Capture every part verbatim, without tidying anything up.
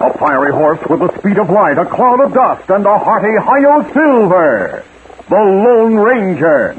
A fiery horse with the speed of light, a cloud of dust, and a hearty Hi-Yo Silver. The Lone Ranger.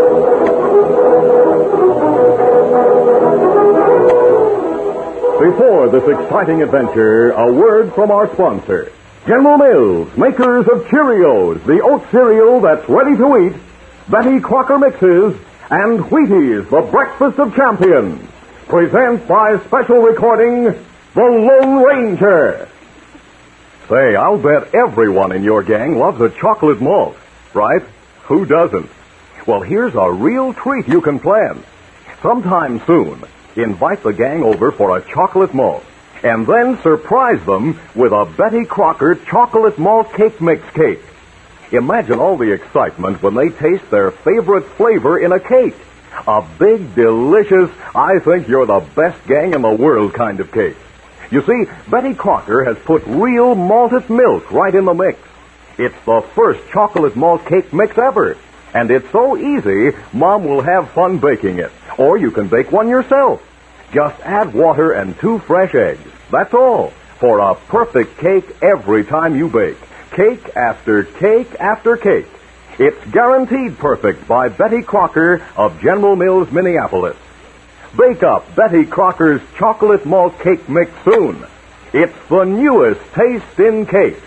Before this exciting adventure, a word from our sponsor. General Mills, makers of Cheerios, the oat cereal that's ready to eat, Betty Crocker Mixes, and Wheaties, the breakfast of champions, present by special recording, The Lone Ranger. Say, I'll bet everyone in your gang loves a chocolate malt, right? Who doesn't? Well, here's a real treat you can plan. Sometime soon, invite the gang over for a chocolate malt, and then surprise them with a Betty Crocker chocolate malt cake mix cake. Imagine all the excitement when they taste their favorite flavor in a cake. A big, delicious, I think you're the best gang in the world kind of cake. You see, Betty Crocker has put real malted milk right in the mix. It's the first chocolate malt cake mix ever. And it's so easy, Mom will have fun baking it. Or you can bake one yourself. Just add water and two fresh eggs. That's all. For a perfect cake every time you bake. Cake after cake after cake. It's guaranteed perfect by Betty Crocker of General Mills, Minneapolis. Bake up Betty Crocker's chocolate malt cake mix soon. It's the newest taste in cakes.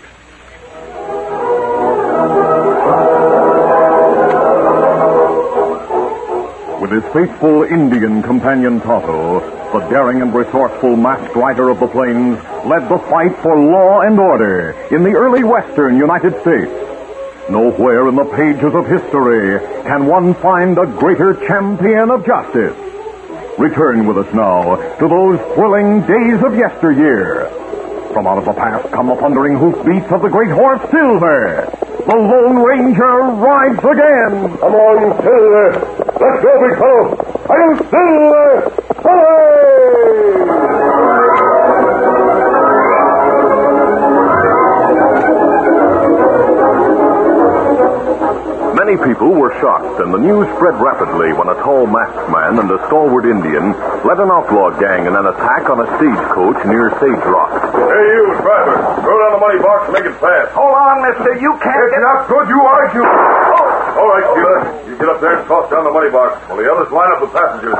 With his faithful Indian companion Tonto, the daring and resourceful masked rider of the plains led the fight for law and order in the early western United States. Nowhere in the pages of history can one find a greater champion of justice. Return with us now to those thrilling days of yesteryear. From out of the past come the thundering hoofbeats of the great horse Silver. The Lone Ranger rides again. Come on, Silver. Let's go, big fellow. I'm Silver. Hooray! Many people were shocked, and the news spread rapidly when a tall masked man and a stalwart Indian led an outlaw gang in an attack on a stagecoach near Sage Rock. Hey, you, driver. Throw down the money box and make it fast. Hold on, mister. You can't It's get... not good you argue. Oh. All right, Keeler. You get up there and toss down the money box while the others line up the passengers.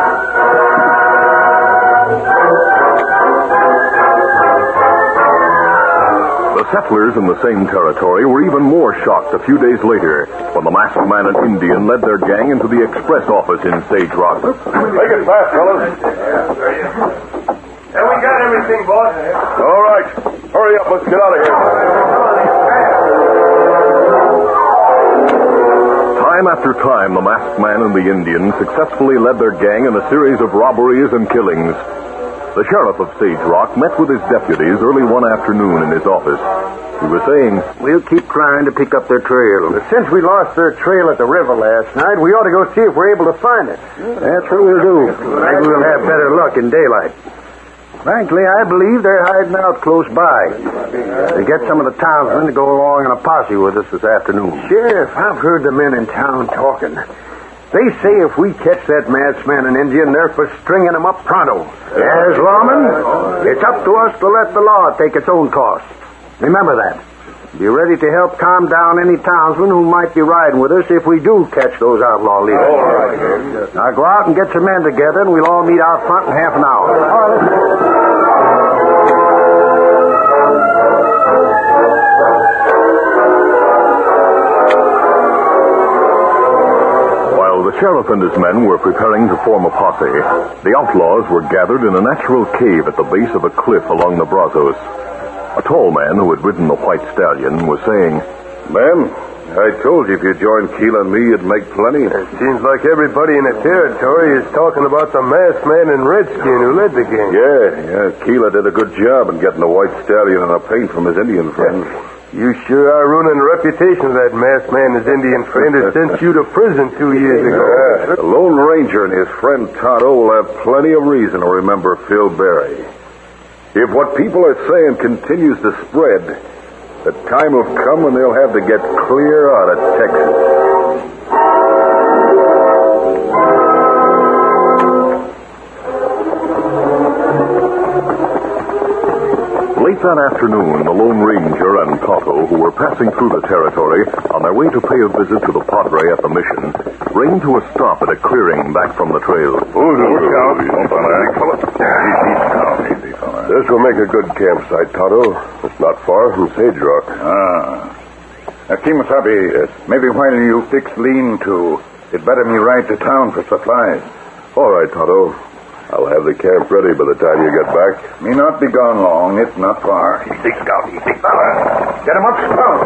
The settlers in the same territory were even more shocked a few days later when the masked man and Indian led their gang into the express office in Sage Rock. Make it fast, fellas. And we got everything, boss. All right. Hurry up. Let's get out of here. Time after time, the masked man and the Indian successfully led their gang in a series of robberies and killings. The sheriff of Sage Rock met with his deputies early one afternoon in his office. He was saying, "We'll keep trying to pick up their trail. Since we lost their trail at the river last night, we ought to go see if we're able to find it. That's what we'll do. Maybe we'll have better luck in daylight. Frankly, I believe they're hiding out close by. They get some of the townsmen to go along in a posse with us this afternoon." "Sheriff, I've heard the men in town talking. They say if we catch that masked man and Indian, they're for stringing them up pronto. Yes, lawmen, it's up to us to let the law take its own course. Remember that. Be ready to help calm down any townsmen who might be riding with us if we do catch those outlaw leaders. All right. Now go out and get your men together, and we'll all meet out front in half an hour." The sheriff and his men were preparing to form a posse. The outlaws were gathered in a natural cave at the base of a cliff along the Brazos. A tall man who had ridden the white stallion was saying, "Ma'am, I told you if you joined Keeler and me, you'd make plenty." It seems like everybody in the territory is talking about the masked man and Redskin who led the gang. Yeah, yeah. Keeler did a good job in getting the white stallion and a paint from his Indian friends. You sure are ruining the reputation of that masked man and his Indian friend who sent you to prison two years ago. Yeah, the Lone Ranger and his friend Tonto will have plenty of reason to remember Phil Berry. If what people are saying continues to spread, the time will come when they'll have to get clear out of Texas. Late that afternoon, the Lone Ranger and Tonto, who were passing through the territory on their way to pay a visit to the Padre at the mission, reined to a stop at a clearing back from the trail. Look out. Easy, fella. This will make a good campsite, Tonto. It's not far from Sage Rock. Ah. Uh, Kemosabe, yes. Maybe while you fix lean-to, it better me ride to town for supplies. All right, Tonto. I'll have the camp ready by the time you get back. Me not be gone long. It's not far. Easy, Scout. Easy, fella. Get him up, Scout.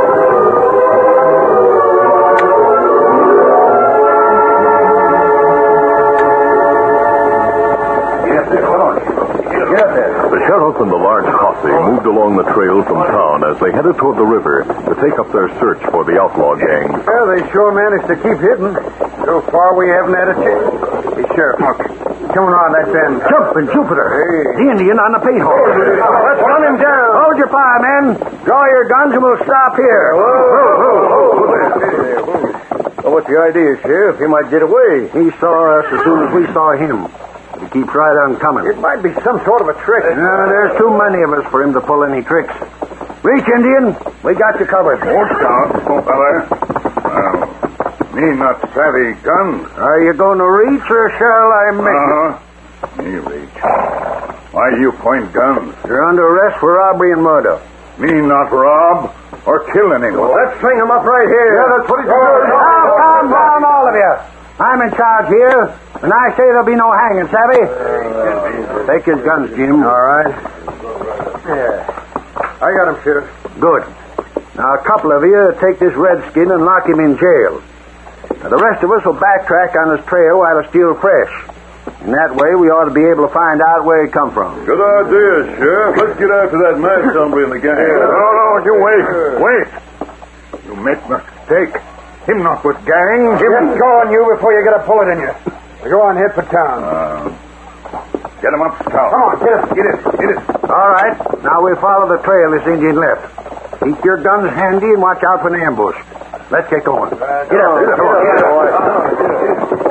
The sheriff and the large posse moved along the trail from town as they headed toward the river to take up their search for the outlaw gang. Well, they sure managed to keep hidden. So far, we haven't had a chance. Hey, Sheriff, look. Coming around that bend. Jumping Jupiter. Hey. The Indian on the paint horse. Let's run him down. Hold your fire, men. Draw your guns and we'll stop here. Whoa, whoa, whoa, whoa. Well, what's the idea, Sheriff? He might get away. He saw us as soon as we saw him. He keeps right on coming. It might be some sort of a trick. No, there's too many of us for him to pull any tricks. Reach, Indian. We got you covered. Hold down, oh, fella. Well, me not savvy guns. Are you going to reach or shall I make uh-huh. it? Me reach. Why you point guns? You're under arrest for robbery and murder. Me not rob or kill anyone. Well, let's string him up right here. Yeah, that's what he's doing. Now, calm down, all of you. I'm in charge here, and I say there'll be no hanging, savvy? Take his guns, Jim. All right. Yeah. I got him, Sheriff. Good. Now, a couple of you take this redskin and lock him in jail. Now, the rest of us will backtrack on his trail while it's still fresh. In that way, we ought to be able to find out where he come from. Good idea, Sheriff. Let's get after that masked hombre in the gang. No, no, you wait. Wait. You make mistake. Him not with gang. Jim, go on you before you get a bullet in you. Go on, head for town. Uh, get him up, Scout. Come on, get it, get it, get it. All right. Now we'll follow the trail this Indian left. Keep your guns handy and watch out for an ambush. Let's get going. Get up, get up, come on. Get up.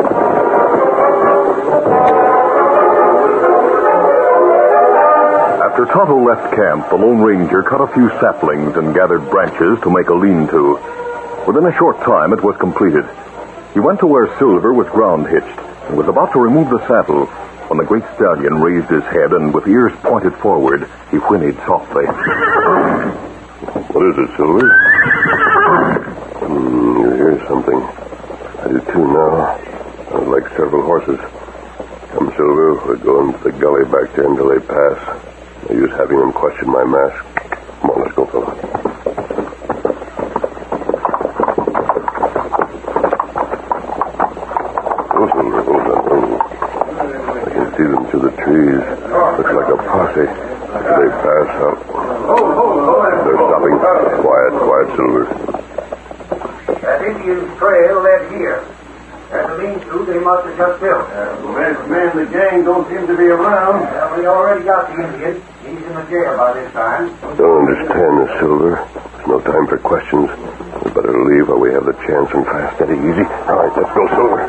After Tonto left camp, the Lone Ranger cut a few saplings and gathered branches to make a lean-to. Within a short time, it was completed. He went to where Silver was ground hitched and was about to remove the saddle when the great stallion raised his head and, with ears pointed forward, he whinnied softly. What is it, Silver? Mm, you hear something. I do too now. Sounds like several horses. Come, Silver, we're going to the gully back there until they pass. No use having them question my mask. Come on, let's go, fella. See them through the trees. Looks like a posse. After they pass out. They're stopping. Quiet, quiet, Silver. That Indian's trail led here. At the lean-to, they must have just built. Uh, the last man in the gang don't seem to be around. Well, we already got the Indian. He's in the jail by this time. Don't understand this, Silver. There's no time for questions. We better leave while we have the chance and fast. Steady, easy. All right, let's go, Silver.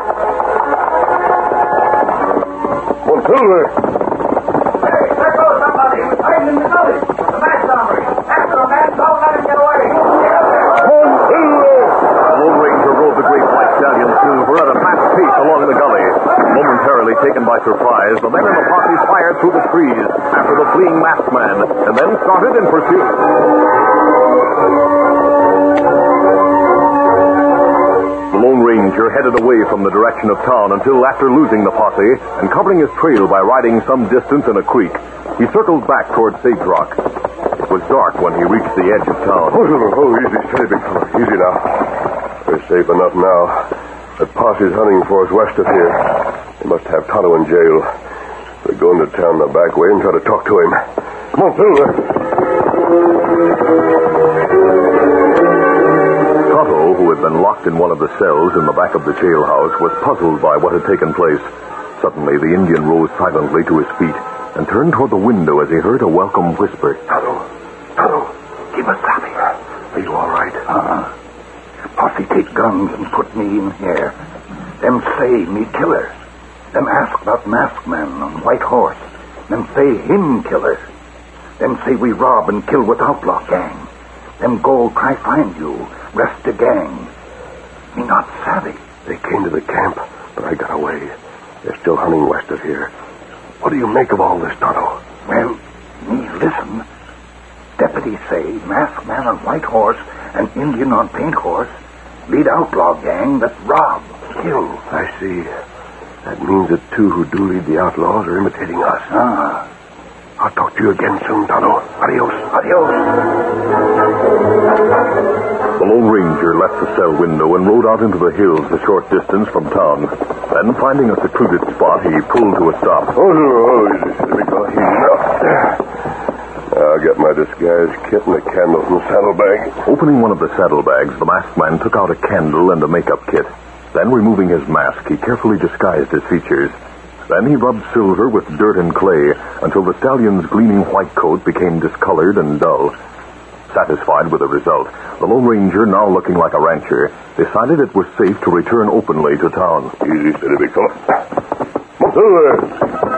Silver! Hey, there goes somebody. He was hiding in the gully. The masked hombre. After the man, don't let him get away. The Lone Ranger rode the great black stallion Silver at a fast pace along the gully. Momentarily taken by surprise, the men in the posse fired through the trees after the fleeing masked man and then started in pursuit. The Lone Ranger headed away from the direction of town until, after losing the posse and covering his trail by riding some distance in a creek, he circled back toward Sage Rock. It was dark when he reached the edge of town. Oh, Silver, oh, easy, steady, big fella. Easy now. We're safe enough now. The posse's hunting for us west of here. They must have Tonto in jail. We're going to town the back way and try to talk to him. Come on, Silver. Tonto, who had been locked in one of the cells in the back of the jailhouse, was puzzled by what had taken place. Suddenly, the Indian rose silently to his feet and turned toward the window as he heard a welcome whisper. Tonto, Tonto, keep us happy. Are you all right? Uh-huh. Posse take guns and put me in here. Them say me killer. Them ask about masked man on white horse. Them say him killer. Them say we rob and kill with outlaw gang. Them go try find you, rest the gang. Me not savvy. They came to the camp, but I got away. They're still hunting west of here. What do you make of all this, Tonto? Well, me listen. Deputies say masked man on white horse and Indian on paint horse lead outlaw gang that rob, kill. I see. That means the two who do lead the outlaws are imitating us. Ah. I'll talk to you again soon, Tonto. Adios. Adios. The Lone Ranger left the cell window and rode out into the hills a short distance from town. Then, finding a secluded spot, he pulled to a stop. Oh, oh, let me go here. I'll get my disguise kit and a candle from the saddlebag. Opening one of the saddlebags, the masked man took out a candle and a makeup kit. Then, removing his mask, he carefully disguised his features. Then he rubbed Silver with dirt and clay until the stallion's gleaming white coat became discolored and dull. Satisfied with the result, the Lone Ranger, now looking like a rancher, decided it was safe to return openly to town. Easy, steady, big fella. Come on, Silver.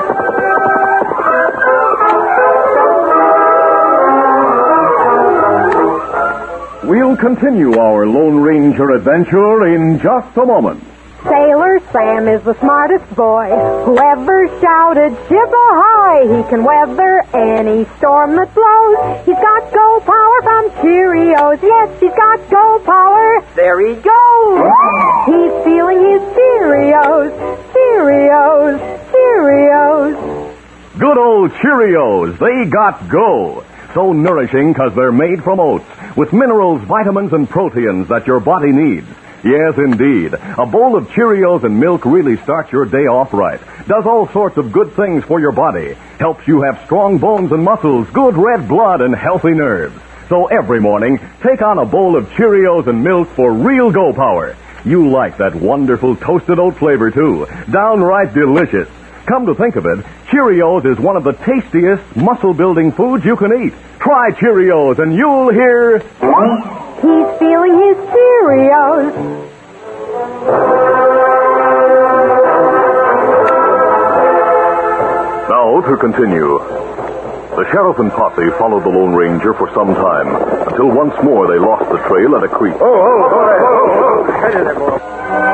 We'll continue our Lone Ranger adventure in just a moment. Sailor Sam is the smartest boy who ever shouted, ship-a-hi! He can weather any storm that blows. He's got go power from Cheerios. Yes, he's got go power. There he goes. He's feeling his Cheerios. Cheerios. Cheerios. Good old Cheerios. They got go. So nourishing because they're made from oats with minerals, vitamins, and proteins that your body needs. Yes, indeed. A bowl of Cheerios and milk really starts your day off right. Does all sorts of good things for your body. Helps you have strong bones and muscles, good red blood, and healthy nerves. So every morning, take on a bowl of Cheerios and milk for real go power. You like that wonderful toasted oat flavor, too. Downright delicious. Come to think of it, Cheerios is one of the tastiest muscle-building foods you can eat. Try Cheerios and you'll hear... He's feeling his Cheerios. Now to continue. The sheriff and posse followed the Lone Ranger for some time, until once more they lost the trail at a creek. Oh, oh, oh, oh, oh. Steady there, boy.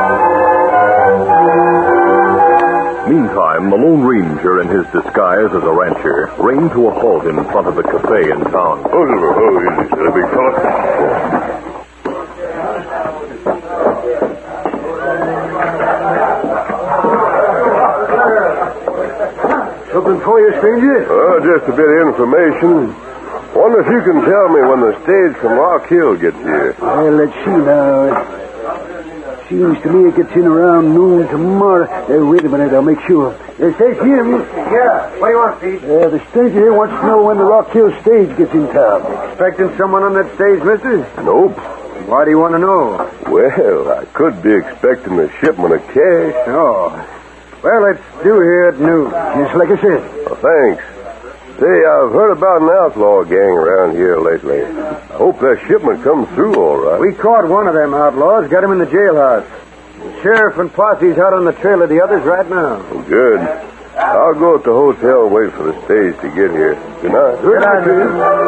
Meantime, the Lone Ranger, in his disguise as a rancher, reined to a halt in front of the cafe in town. Oh, Silver. Oh, easy, steady, big fella. Something for you, stranger? Oh, just a bit of information. Wonder if you can tell me when the stage from Rock Hill gets here. Well, let's see now. Seems to me it gets in around noon tomorrow. Uh, wait a minute, I'll make sure. Uh, say, Jim. Yeah, what do you want, Pete? Uh, the stranger here wants to know when the Rock Hill stage gets in town. Expecting someone on that stage, mister? Nope. Why do you want to know? Well, I could be expecting a shipment of cash. Oh. Well, it's due here at noon. Just like I said. Well, thanks. Say, I've heard about an outlaw gang around here lately. I hope that shipment comes through all right. We caught one of them outlaws, got him in the jailhouse. The sheriff and posse's out on the trail of the others right now. Good. I'll go at the hotel and wait for the stage to get here. Good night. Good night, The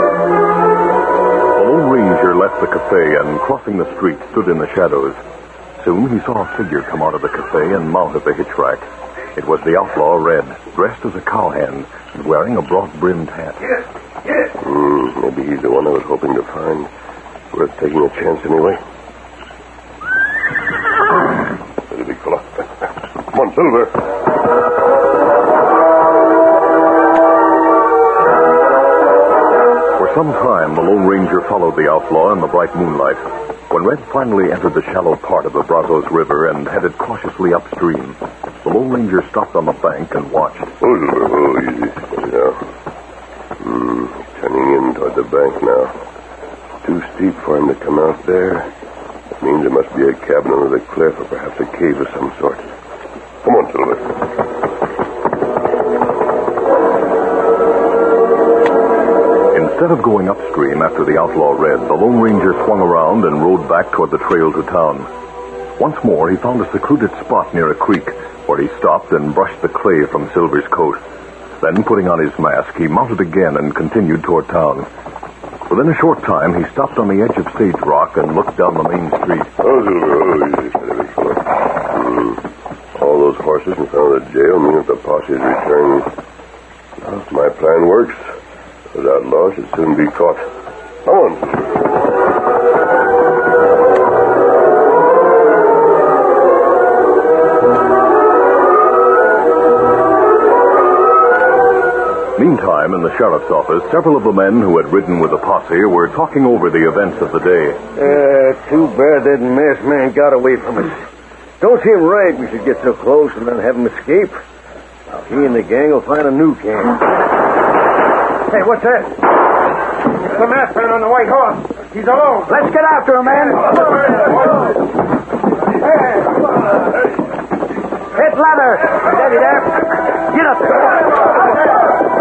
Lone Ranger left the cafe and, crossing the street, stood in the shadows. Soon he saw a figure come out of the cafe and mount at the hitch rack. It was the outlaw Red, dressed as a cowhand and wearing a broad-brimmed hat. Yes, yes. Mm, maybe he's the one I was hoping to find. Worth taking a chance anyway. Steady, big fella. Come on, Silver. For some time, the Lone Ranger followed the outlaw in the bright moonlight. When Red finally entered the shallow part of the Brazos River and headed cautiously upstream, the Lone Ranger stopped on the bank and watched. Oh, Silver. Oh, easy. Steady now. Hmm, turning in toward the bank now. Too steep for him to come out there. That means there must be a cabin under the cliff or perhaps a cave of some sort. Come on, Silver. Instead of going upstream after the outlaw Red, the Lone Ranger swung around and rode back toward the trail to town. Once more, he found a secluded spot near a creek where he stopped and brushed the clay from Silver's coat. Then, putting on his mask, he mounted again and continued toward town. Within a short time, he stopped on the edge of Sage Rock and looked down the main street. Oh, Silver, oh, easy, steady, big fella. Hmm. All those horses in front of the jail mean that the posse is returning. Now, if my plan works, those outlaws should soon be caught. Come on. Meantime, in the sheriff's office, several of the men who had ridden with the posse were talking over the events of the day. Uh, too bad that masked man got away from us. Don't seem right we should get so close and then have him escape. Now, he and the gang will find a new camp. Hey, what's that? It's the masked man on the white horse. He's alone. Let's get after him, man. Hit leather. Steady there. Get up there.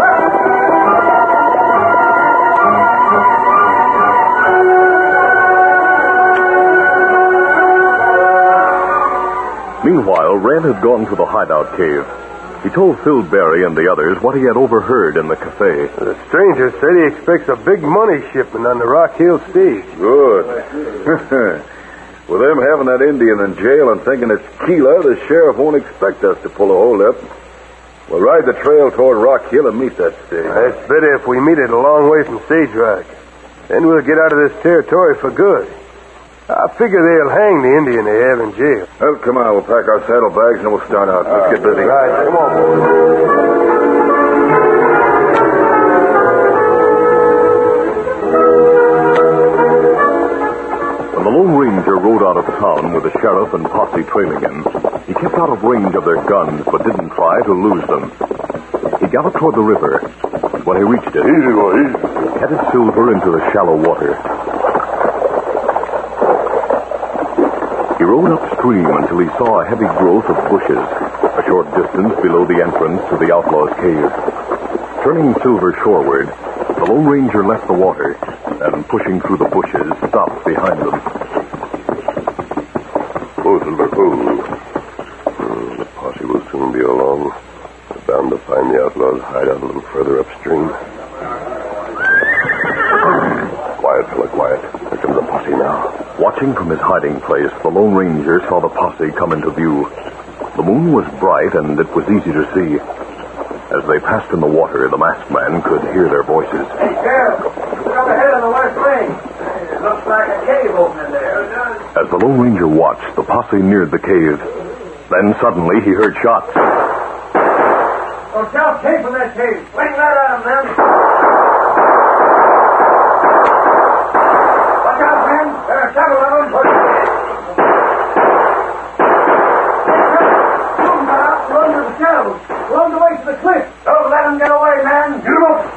Meanwhile, Red had gone to the hideout cave. He told Phil Berry and the others what he had overheard in the cafe. The stranger said he expects a big money shipment on the Rock Hill stage. Good. With them having that Indian in jail and thinking it's Keeler, the sheriff won't expect us to pull a holdup. We'll ride the trail toward Rock Hill and meet that stage. That's better if we meet it a long way from Sage Rock. Then we'll get out of this territory for good. I figure they'll hang the Indian they have in jail. Well, come on. We'll pack our saddlebags and we'll start out. Let's get busy. Right. Come on, boys. When the Lone Ranger rode out of town with the sheriff and posse trailing him, he kept out of range of their guns but didn't try to lose them. He galloped toward the river. When he reached it, Easy, boy, easy. he headed Silver into the shallow water. He rode upstream until he saw a heavy growth of bushes, a short distance below the entrance to the outlaw's cave. Turning Silver shoreward, the Lone Ranger left the water and, pushing through the bushes, stopped behind them. Oh, Silver, oh. Hmm, the posse will soon be along. They're bound to find the outlaws' hideout a little further upstream. Quiet, fella, quiet. Here comes the posse now. Watching from his hiding place, the Lone Ranger saw the posse come into view. The moon was bright, and it was easy to see. As they passed in the water, the masked man could hear their voices. Hey, Sheriff. Look up ahead on the west wing. It looks like a cave opening there. As the Lone Ranger watched, the posse neared the cave. Then suddenly he heard shots. Oh, Sheriff came from that cave. Swing right at him, man. Watch out, men. There are several of them. Some got out and run to the shadows. Run away to the cliff. Don't let them get away, man. Get them up.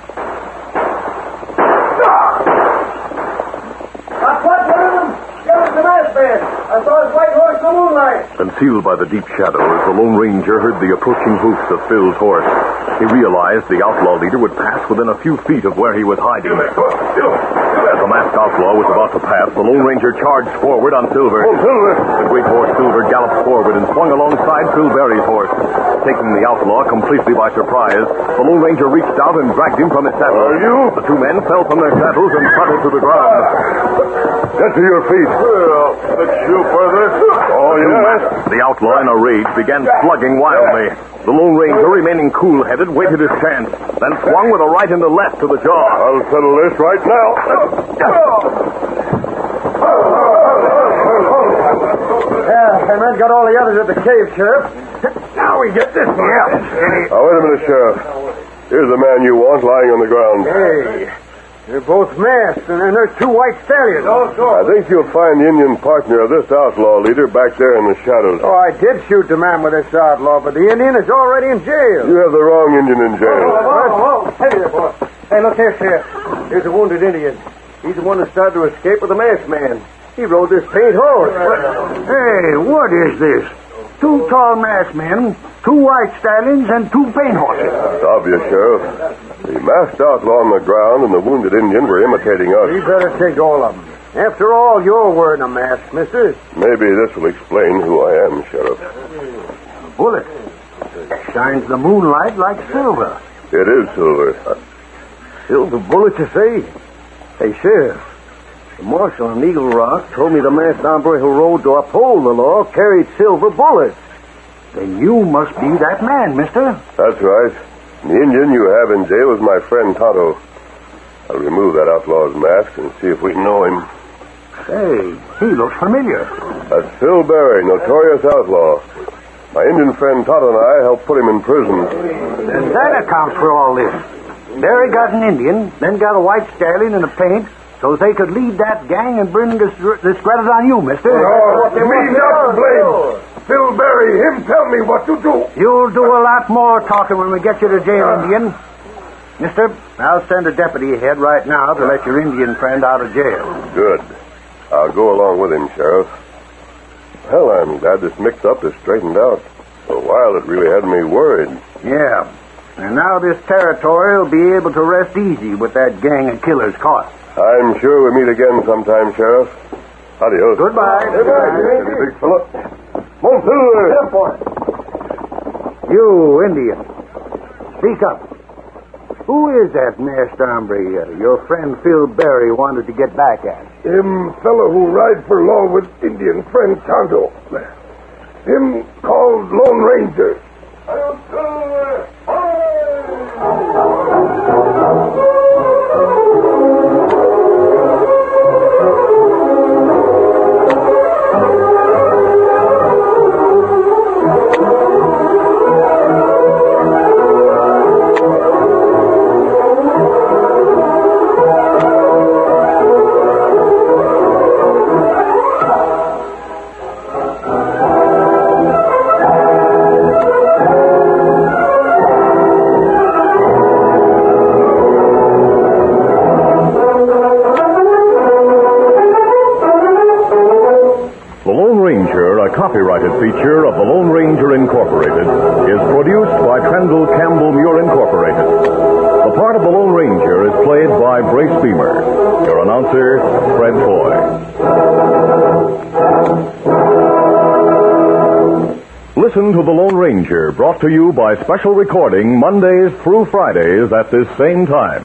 That's what, one of them? Get us the masked man. I saw his white horse in the moonlight. Concealed by the deep shadows, the Lone Ranger heard the approaching hoofs of Phil's horse. He realized the outlaw leader would pass within a few feet of where he was hiding. As the masked outlaw was about to pass, the Lone Ranger charged forward on Silver. Oh, Silver! The great horse Silver galloped forward and swung alongside Phil Berry's horse. Taking the outlaw completely by surprise, the Lone Ranger reached out and dragged him from his saddle. Are you? The two men fell from their saddles and fluttered to the ground. Get to your feet. Well, let's shoot further. Oh, you must. The outlaw, in a rage, began slugging wildly. The Lone Ranger, remaining cool-headed, waited his chance, then swung with a right and a left to the jaw. I'll settle this right now. Yeah, and then got all the others at the cave, Sheriff. Now we get this. Yeah. Now, wait a minute, Sheriff. Here's the man you want lying on the ground. Hey, they're both masked, and then there's two white stallions. I think you'll find the Indian partner of this outlaw leader back there in the shadows. Oh, I did shoot the man with this outlaw, but the Indian is already in jail. You have the wrong Indian in jail. Whoa, whoa, whoa. Hey there, boy. Hey, look here, Sheriff. Here's a wounded Indian. He's the one that started to escape with the masked man. He rode this paint horse. Hey, what is this? Two tall masked men, two white stallions, and two paint horses. It's obvious, Sheriff. The masked outlaw on the ground and the wounded Indian were imitating us. You better take all of them. After all, you're wearing a mask, mister. Maybe this will explain who I am, Sheriff. Bullet. shines the moonlight like silver. It is silver. Silver bullet, you say? Hey, Sheriff, the marshal on Eagle Rock told me the masked hombre who rode to uphold the law carried silver bullets. Then you must be that man, mister. That's right. The Indian you have in jail is my friend Tonto. I'll remove that outlaw's mask and see if we know him. Say, he looks familiar. That's Phil Berry, notorious outlaw. My Indian friend Tonto and I helped put him in prison. And that accounts for all this. Berry got an Indian, then got a white stallion and a paint, so they could lead that gang and bring this discredit on you, mister. Oh, me not to blame. Phil Berry, him tell me what to do. You'll do a lot more talking when we get you to jail, Indian. Mister, I'll send a deputy ahead right now to let your Indian friend out of jail. Good. I'll go along with him, Sheriff. Well, I'm glad this mix-up is straightened out. For a while, it really had me worried. Yeah. And now this territory will be able to rest easy with that gang of killers caught. I'm sure we'll meet again sometime, Sheriff. Adios. Goodbye. Goodbye, big fella. Monsieur! You, Indian. Speak up. Who is that masked hombre uh, your friend Phil Berry wanted to get back at? Him fellow who ride for law with Indian friend Tonto. Him called Lone Ranger. Copyrighted feature of the Lone Ranger Incorporated is produced by Trendle Campbell Muir Incorporated. The part of the Lone Ranger is played by Brace Beamer. Your announcer, Fred Foy. Listen to the Lone Ranger, brought to you by special recording Mondays through Fridays at this same time.